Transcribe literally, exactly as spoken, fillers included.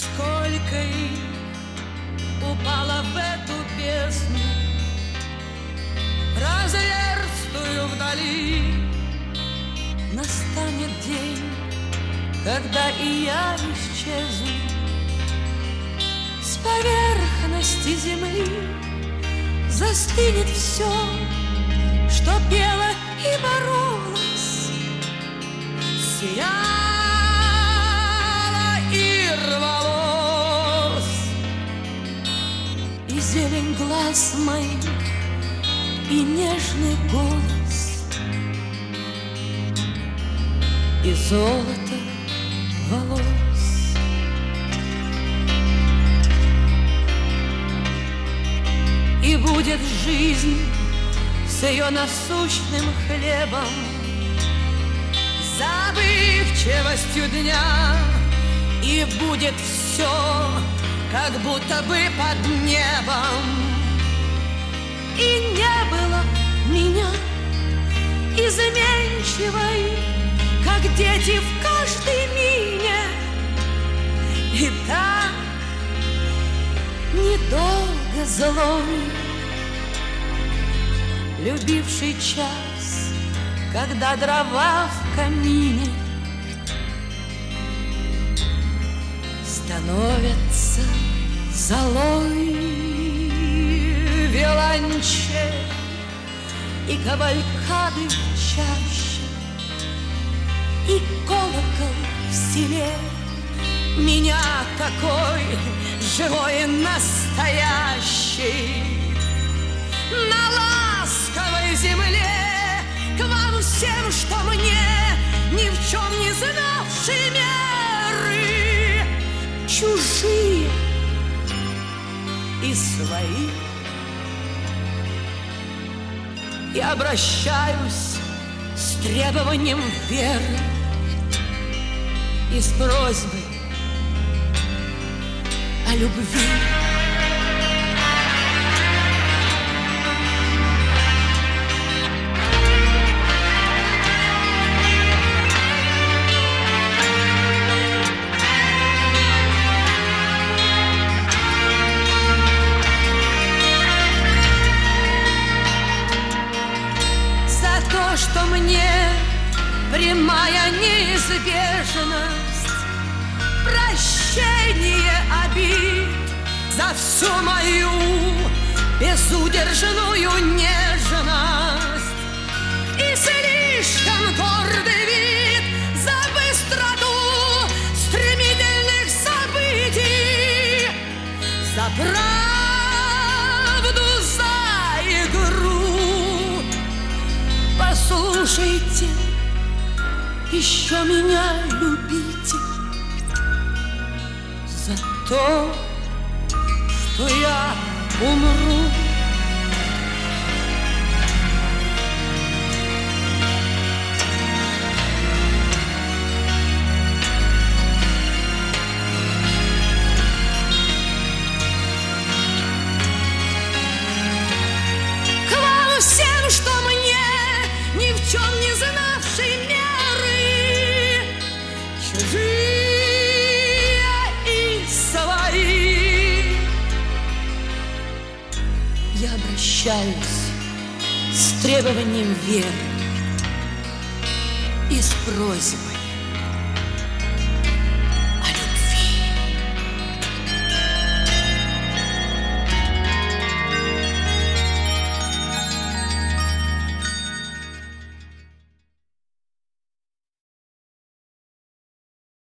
Сколько их упало в эту бездну, разверстую вдали. Настанет день, когда и я исчезну с поверхности земли. Застынет все, что пело и боролось, сияло и рвалось. И зелень глаз моих, и нежный голос, и золото волос. И будет жизнь с ее насущным хлебом, забывчивостью дня, и будет все, как будто бы под небом. И не было меня изменчивой, как дети в каждой мине. И так недолго злой, любивший час, когда дрова в камине становятся золой. Виолончель и кавалькады в чаще, и колокол в селе меня такой живой и настоящий. На ласковой земле к вам всем, что мне ни в чем не знавшие меры, чужие и свои. Я обращаюсь с требованием веры и с просьбой о любви. Что мне прямая неизбежность, прощение обид за всю мою безудержную нежность и слишком гордый вид за быстроту стремительных событий, за правду, за игру. Послушайте, еще меня любите за то, что я умру. К вам всем, что мне ни в чем не знавшей меры, чужие и свои, я обращаюсь с требованием веры и с просьбой